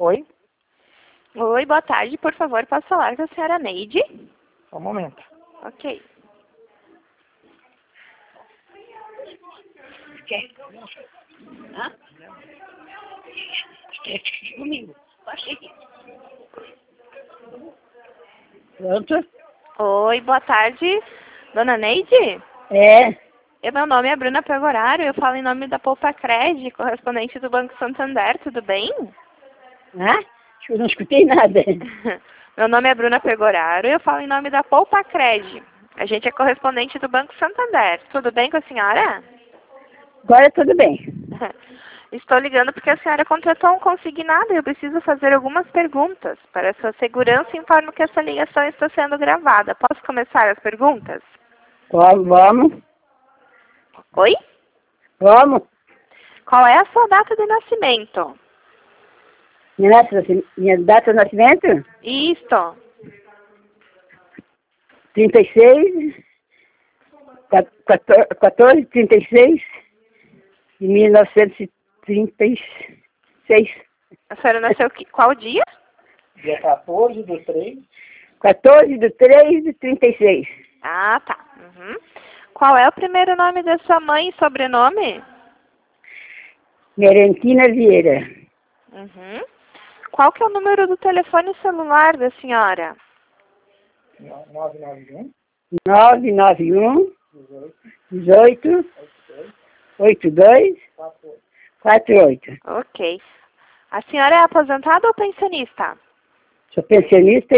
Oi? Oi, boa tarde. Por favor, posso falar com a senhora Neide? Só um momento. Ok. Quer? Hã? Quer comigo? Pode ir. Pronto? Oi, boa tarde. Dona Neide? É. Meu nome é Bruna Pegorário. Eu falo em nome da Poupa Cred, correspondente do Banco Santander. Tudo bem? Hã? Acho que eu não escutei nada. Meu nome é Bruna Pegorário. Eu falo em nome da Poupa Cred. A gente é correspondente do Banco Santander. Tudo bem com a senhora? Agora tudo bem. Estou ligando porque a senhora contratou um consignado e eu preciso fazer algumas perguntas. Para sua segurança, informo que essa ligação está sendo gravada. Posso começar as perguntas? Vamos. Oi? Vamos. Qual é a sua data de nascimento? Minha data de nascimento? Isto. 36, 14, 36 de 1936. A senhora nasceu qual dia? Dia 14/3. 14 de 3 de 36. Ah, tá. Uhum. Qual é o primeiro nome da sua mãe e sobrenome? Merentina Vieira. Uhum. Qual que é o número do telefone celular da senhora? 991 991 18 82 48. Ok. A senhora é aposentada ou pensionista? Sou pensionista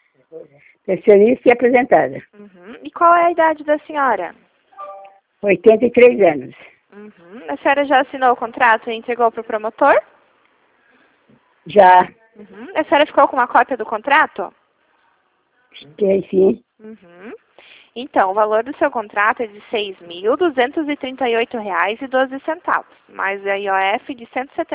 e aposentada. Uhum. E qual é a idade da senhora? 83 anos. Uhum. A senhora já assinou o contrato e entregou para o promotor? Já. Uhum. A senhora ficou com uma cópia do contrato? Fiquei, sim. Uhum. Então, o valor do seu contrato é de R$ 6.238,12, mais a IOF de R$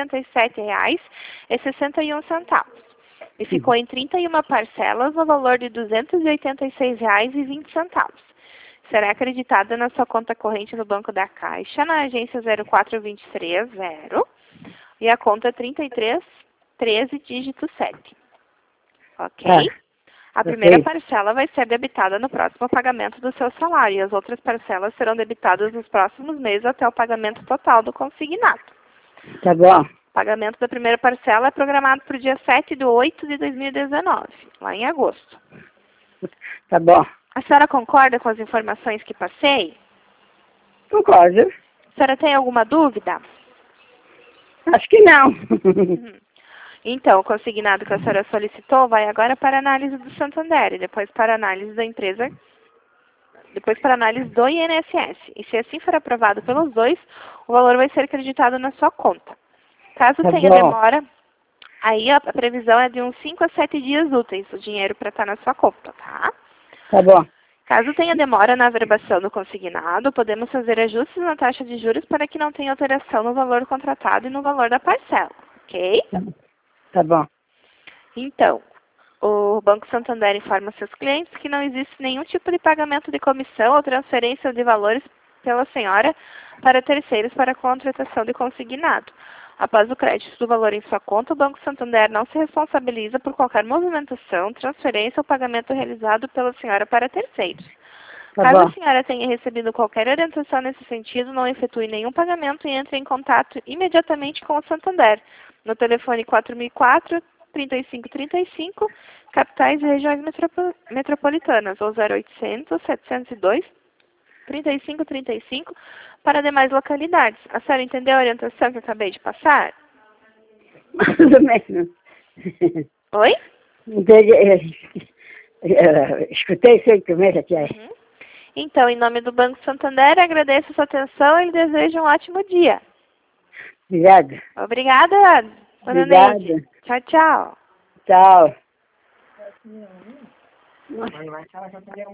177,61. E ficou em 31 parcelas no valor de R$ 286,20. Será acreditada na sua conta corrente no Banco da Caixa, na agência 04230, e a conta 3313, dígito 7. Ok? A primeira parcela vai ser debitada no próximo pagamento do seu salário e as outras parcelas serão debitadas nos próximos meses até o pagamento total do consignado. Tá bom. O pagamento da primeira parcela é programado para o dia 7/8/2019, lá em agosto. Tá bom. A senhora concorda com as informações que passei? Concordo. A senhora tem alguma dúvida? Acho que não. Então, o consignado que a senhora solicitou vai agora para análise do Santander e depois para análise da empresa, depois para análise do INSS. E se assim for aprovado pelos dois, o valor vai ser acreditado na sua conta. Caso tenha demora, aí a previsão é de uns 5 a 7 dias úteis o dinheiro para estar na sua conta, tá? Tá bom. Caso tenha demora na averbação do consignado, podemos fazer ajustes na taxa de juros para que não tenha alteração no valor contratado e no valor da parcela, ok? Tá bom. Então, o Banco Santander informa seus clientes que não existe nenhum tipo de pagamento de comissão ou transferência de valores pela senhora para terceiros para a contratação de consignado. Após o crédito do valor em sua conta, o Banco Santander não se responsabiliza por qualquer movimentação, transferência ou pagamento realizado pela senhora para terceiros. Caso a senhora tenha recebido qualquer orientação nesse sentido, não efetue nenhum pagamento e entre em contato imediatamente com o Santander, no telefone 4004-3535, capitais e regiões metropolitanas, ou 0800-702-3535, para demais localidades. A senhora entendeu a orientação que eu acabei de passar? Mais ou menos. Oi? Escutei, sei como é que é. Então, em nome do Banco Santander, agradeço a sua atenção e lhe desejo um ótimo dia. Obrigado. Obrigada, dona Neide. Tchau, tchau. Tchau.